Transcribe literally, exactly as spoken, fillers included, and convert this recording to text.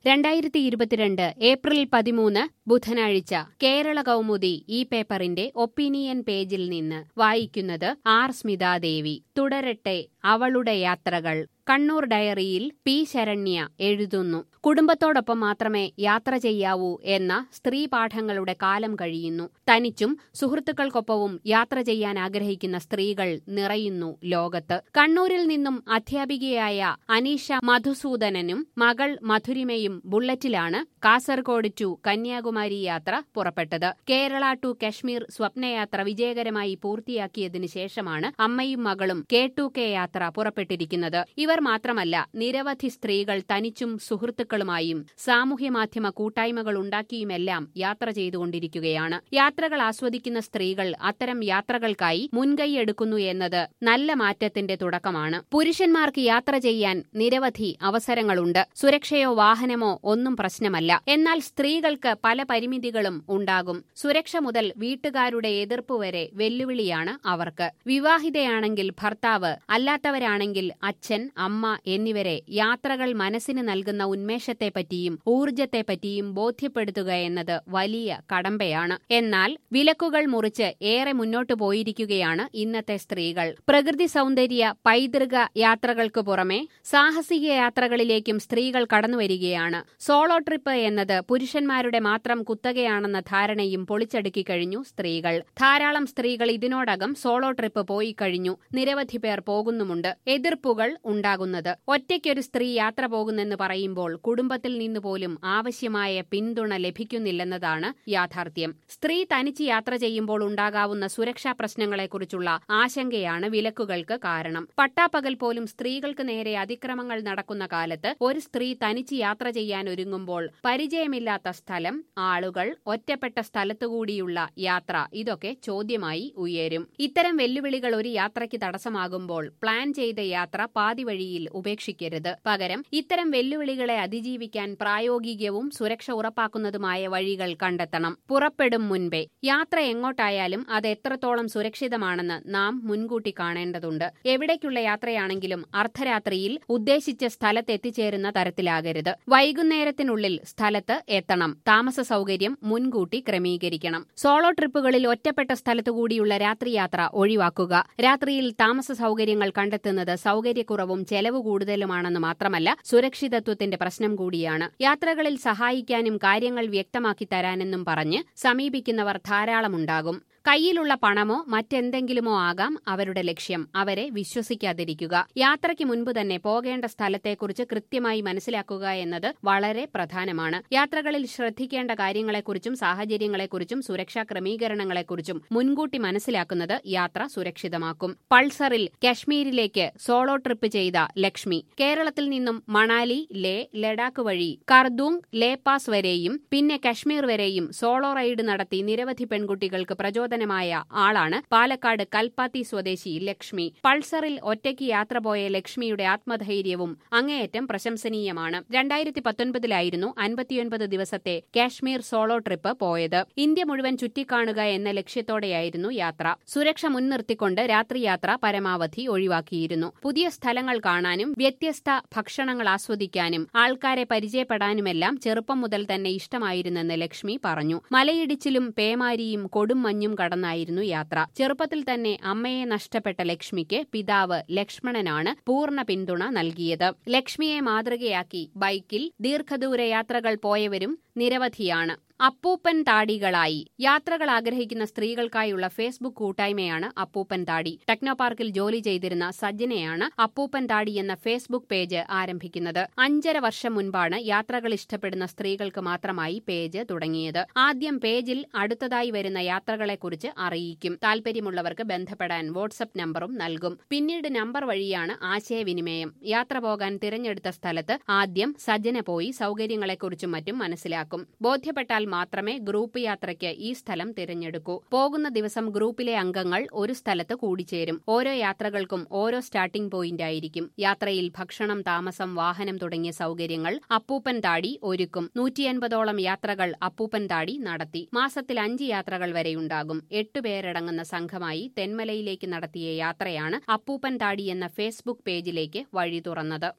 രണ്ടായിരത്തി ഇരുപത്തിരണ്ട് ഏപ്രിൽ പതിമൂന്ന് ബുധനാഴ്ച കേരള കൗമുദി ഈ പേപ്പറിന്റെ ഒപ്പീനിയൻ പേജിൽ നിന്ന് വായിക്കുന്നത് ആർ സ്മിതാദേവി. തുടരട്ടെ അവളുടെ യാത്രകൾ. കണ്ണൂർ ഡയറിയിൽ പി ശരണ്യ എഴുതുന്നു. കുടുംബത്തോടൊപ്പം മാത്രമേ യാത്ര ചെയ്യാവൂ എന്ന സ്ത്രീ പാഠങ്ങളുടെ കാലം കഴിയുന്നു. തനിച്ചും സുഹൃത്തുക്കൾക്കൊപ്പവും യാത്ര ചെയ്യാൻ ആഗ്രഹിക്കുന്ന സ്ത്രീകൾ നിറയുന്നു ലോകത്ത്. കണ്ണൂരിൽ നിന്നും അധ്യാപികയായ അനീഷ മധുസൂദനനും മകൾ മധുരിമയും ബുള്ളറ്റിലാണ് കാസർഗോഡ് ടു കന്യാകുമാരി യാത്ര പുറപ്പെട്ടത്. കേരള ടു കശ്മീർ സ്വപ്നയാത്ര വിജയകരമായി പൂർത്തിയാക്കിയതിനു ശേഷമാണ് അമ്മയും മകളും കെ ടു കെ യാത്ര പുറപ്പെട്ടിരിക്കുന്നത്. ഇവർ മാത്രമല്ല, നിരവധി സ്ത്രീകൾ തനിച്ചും സുഹൃത്തുക്കളുമായും സാമൂഹ്യമാധ്യമ കൂട്ടായ്മകൾ ഉണ്ടാക്കിയുമെല്ലാം യാത്ര ചെയ്തുകൊണ്ടിരിക്കുകയാണ്. യാത്രകൾ ആസ്വദിക്കുന്ന സ്ത്രീകൾ അത്തരം യാത്രകൾക്കായി മുൻകൈയെടുക്കുന്നു എന്നത് നല്ല മാറ്റത്തിന്റെ തുടക്കമാണ്. പുരുഷന്മാർക്ക് യാത്ര ചെയ്യാൻ നിരവധി അവസരങ്ങളുണ്ട്. സുരക്ഷയോ വാഹനമോ ഒന്നും പ്രശ്നമല്ല. എന്നാൽ സ്ത്രീകൾക്ക് പല പരിമിതികളും ഉണ്ടാകും. സുരക്ഷ മുതൽ വീട്ടുകാരുടെ എതിർപ്പ് വരെ വെല്ലുവിളിയാണ് അവർക്ക്. വിവാഹിതയാണെങ്കിൽ ഭർത്താവ്, അല്ലാത്തവരാണെങ്കിൽ അച്ഛൻ, അമ്മ എന്നിവരെ യാത്രകൾ മനസ്സിന് നൽകുന്ന ഉന്മേഷത്തെപ്പറ്റിയും ഊർജത്തെപ്പറ്റിയും ബോധ്യപ്പെടുത്തുക എന്നത് വലിയ കടമ്പയാണ്. എന്നാൽ വിലക്കുകൾ മുറിച്ച് ഏറെ മുന്നോട്ടു പോയിരിക്കുകയാണ് ഇന്നത്തെ സ്ത്രീകൾ. പ്രകൃതി സൗന്ദര്യ പൈതൃക യാത്രകൾക്ക് പുറമെ സാഹസിക യാത്രകളിലേക്കും സ്ത്രീകൾ കടന്നുവരികയാണ്. സോളോ ട്രിപ്പ് എന്നത് പുരുഷന്മാരുടെ മാത്രം കുത്തകയാണെന്ന ധാരണയും പൊളിച്ചടുക്കി കഴിഞ്ഞു സ്ത്രീകൾ. ധാരാളം സ്ത്രീകൾ ഇതിനോടകം സോളോ ട്രിപ്പ് പോയി കഴിഞ്ഞു. നിരവധി പേർ പോകുന്നുമുണ്ട്. എതിർപ്പുകൾ ഉണ്ടാകുന്നത് ഒറ്റയ്ക്കൊരു സ്ത്രീ യാത്ര പോകുന്നെന്ന് പറയുമ്പോൾ കുടുംബത്തിൽ നിന്ന് പോലും ആവശ്യമായ പിന്തുണ ലഭിക്കുന്നില്ലെന്നതാണ് യാഥാർത്ഥ്യം. സ്ത്രീ തനിച്ച് യാത്ര ചെയ്യുമ്പോൾ ഉണ്ടാകാവുന്ന സുരക്ഷാ പ്രശ്നങ്ങളെക്കുറിച്ചുള്ള ആശങ്കയാണ് വിലക്കുകൾക്ക് കാരണം. പട്ടാപ്പകൽ പോലും സ്ത്രീകൾക്ക് നേരെ അതിക്രമങ്ങൾ നടക്കുന്ന കാലത്ത് ഒരു സ്ത്രീ തനിച്ച് യാത്ര ചെയ്യാൻ ഒരുങ്ങുമ്പോൾ പരിചയമില്ലാത്ത സ്ഥലം, ആളുകൾ, ഒറ്റപ്പെട്ട സ്ഥലത്തുകൂടിയുള്ള യാത്ര, ഇതൊക്കെ ചോദ്യമായി ഉയരും. ഇത്തരം വെല്ലുവിളികൾ ഒരു യാത്രയ്ക്ക് തടസ്സമാകുമ്പോൾ പ്ലാൻ ചെയ്ത യാത്ര പാതിവഴിയിൽ ഉപേക്ഷിക്കരുത്. പകരം ഇത്തരം വെല്ലുവിളികളെ അതിജീവിക്കാൻ പ്രായോഗികവും സുരക്ഷ ഉറപ്പാക്കുന്നതുമായ വഴികൾ കണ്ടെത്തണം. പുറപ്പെടും മുൻപേ യാത്ര എങ്ങോട്ടായാലും അത് എത്രത്തോളം സുരക്ഷിതമാണെന്ന് നാം മുൻകൂട്ടി കാണേണ്ടതുണ്ട്. എവിടേക്കുള്ള യാത്രയാണെങ്കിലും അർദ്ധരാത്രിയിൽ ഉദ്ദേശിച്ച സ്ഥലത്ത് എത്തിച്ചേരുന്ന തരത്തിലാകരുത്. വൈകുന്നേരത്തിനുള്ളിൽ സ്ഥലത്ത് എത്തണം. താമസ സൗകര്യം മുൻകൂട്ടി ക്രമീകരിക്കണം. സോളോ ട്രിപ്പുകളിൽ ഒറ്റപ്പെട്ട സ്ഥലത്തുകൂടിയുള്ള രാത്രിയാത്ര ഒഴിവാക്കുക. രാത്രിയിൽ താമസ സൗകര്യങ്ങൾ കണ്ടെത്തുന്നത് സൗകര്യക്കുറവും ചെലവ് കൂടുതലുമാണെന്ന് മാത്രമല്ല, സുരക്ഷിതത്വത്തിന്റെ പ്രശ്നം കൂടിയാണ്. യാത്രകളിൽ സഹായിക്കാനും കാര്യങ്ങൾ വ്യക്തമാക്കി തരാനെന്നും പറഞ്ഞ് സമീപിക്കുന്നവർ ധാരാളമുണ്ടാകും. കയ്യിലുള്ള പണമോ മറ്റെന്തെങ്കിലുമോ ആകാം അവരുടെ ലക്ഷ്യം. അവരെ വിശ്വസിക്കാതിരിക്കുക. യാത്രയ്ക്ക് മുൻപ് തന്നെ പോകേണ്ട സ്ഥലത്തെക്കുറിച്ച് കൃത്യമായി മനസ്സിലാക്കുക എന്നത് വളരെ പ്രധാനമാണ്. യാത്രകളിൽ ശ്രദ്ധിക്കേണ്ട കാര്യങ്ങളെക്കുറിച്ചും സാഹചര്യങ്ങളെക്കുറിച്ചും സുരക്ഷാ ക്രമീകരണങ്ങളെക്കുറിച്ചും മുൻകൂട്ടി മനസ്സിലാക്കുന്നത് യാത്ര സുരക്ഷിതമാക്കും. പൾസറിൽ കശ്മീരിലേക്ക് സോളോ ട്രിപ്പ് ചെയ്ത ലക്ഷ്മി. കേരളത്തിൽ നിന്നും മണാലി, ലേ, ലഡാക്ക് വഴി കർദൂങ്, ലേ പാസ് വരെയും പിന്നെ കശ്മീർ വരെയും സോളോ റൈഡ് നടത്തി നിരവധി പെൺകുട്ടികൾക്ക് പ്രചോദനം മായ ആളാണ് പാലക്കാട് കൽപ്പാത്തി സ്വദേശി ലക്ഷ്മി. പൾസറിൽ ഒറ്റയ്ക്ക് യാത്ര പോയ ലക്ഷ്മിയുടെ ആത്മധൈര്യവും അങ്ങേയറ്റം പ്രശംസനീയമാണ്. രണ്ടായിരത്തി പത്തൊൻപതിലായിരുന്നു അൻപത്തിയൊൻപത് ദിവസത്തെ കാശ്മീർ സോളോ ട്രിപ്പ് പോയത്. ഇന്ത്യ മുഴുവൻ ചുറ്റിക്കാണുക എന്ന ലക്ഷ്യത്തോടെയായിരുന്നു യാത്ര. സുരക്ഷ മുൻനിർത്തിക്കൊണ്ട് രാത്രിയാത്ര പരമാവധി ഒഴിവാക്കിയിരുന്നു. പുതിയ സ്ഥലങ്ങൾ കാണാനും വ്യത്യസ്ത ഭക്ഷണങ്ങൾ ആസ്വദിക്കാനും ആൾക്കാരെ പരിചയപ്പെടാനുമെല്ലാം ചെറുപ്പം മുതൽ തന്നെ ഇഷ്ടമായിരുന്നെന്ന് ലക്ഷ്മി പറഞ്ഞു. മലയിടിച്ചിലും പേമാരിയും കൊടും മഞ്ഞും കടന്നായിരുന്നു യാത്ര. ചെറുപ്പത്തിൽ തന്നെ അമ്മയെ നഷ്ടപ്പെട്ട ലക്ഷ്മിക്ക് പിതാവ് ലക്ഷ്മണനാണ് പൂർണ്ണ പിന്തുണ നൽകിയത്. ലക്ഷ്മിയെ മാതൃകയാക്കി ബൈക്കിൽ ദീർഘദൂര യാത്രകൾ പോയവരും നിരവധിയാണ്. അപ്പൂപ്പൻ താടികളായി യാത്രകൾ ആഗ്രഹിക്കുന്ന സ്ത്രീകൾക്കായുള്ള ഫേസ്ബുക്ക് കൂട്ടായ്മയാണ് അപ്പൂപ്പൻ താടി. ടെക്നോ പാർക്കിൽ ജോലി ചെയ്തിരുന്ന സജ്ജനയാണ് അപ്പൂപ്പൻ താടി എന്ന ഫേസ്ബുക്ക് പേജ് ആരംഭിക്കുന്നത്. അഞ്ചര വർഷം മുൻപാണ് യാത്രകൾ ഇഷ്ടപ്പെടുന്ന സ്ത്രീകൾക്ക് മാത്രമായി പേജ് തുടങ്ങിയത്. ആദ്യം പേജിൽ അടുത്തതായി വരുന്ന യാത്രകളെക്കുറിച്ച് അറിയിക്കും. താൽപര്യമുള്ളവർക്ക് ബന്ധപ്പെടാൻ വാട്സ്ആപ്പ് നമ്പറും നൽകും. പിന്നീട് നമ്പർ വഴിയാണ് ആശയവിനിമയം. യാത്ര പോകാൻ തിരഞ്ഞെടുത്ത സ്ഥലത്ത് ആദ്യം സജ്ജന പോയി സൗകര്യങ്ങളെക്കുറിച്ചും മറ്റും മനസ്സിലാക്കും. ബോധ്യപ്പെട്ടാൽ മാത്രമേ ഗ്രൂപ്പ് യാത്രയ്ക്ക് ഈ സ്ഥലം തിരഞ്ഞെടുക്കൂ. പോകുന്ന ദിവസം ഗ്രൂപ്പിലെ അംഗങ്ങൾ ഒരു സ്ഥലത്ത് കൂടിച്ചേരും. ഓരോ യാത്രകൾക്കും ഓരോ സ്റ്റാർട്ടിംഗ് പോയിന്റ് ആയിരിക്കും. യാത്രയിൽ ഭക്ഷണം, താമസം, വാഹനം തുടങ്ങിയ സൗകര്യങ്ങൾ അപ്പൂപ്പൻ താടി ഒരുക്കും. നൂറ്റിയൻപതോളം യാത്രകൾ അപ്പൂപ്പൻ താടി നടത്തി. മാസത്തിൽ അഞ്ച് യാത്രകൾ വരെയുണ്ടാകും. എട്ടുപേരടങ്ങുന്ന സംഘമായി തെന്മലയിലേക്ക് നടത്തിയ യാത്രയാണ് അപ്പൂപ്പൻ താടി എന്ന ഫേസ്ബുക്ക് പേജിലേക്ക് വഴി തുറന്നത്.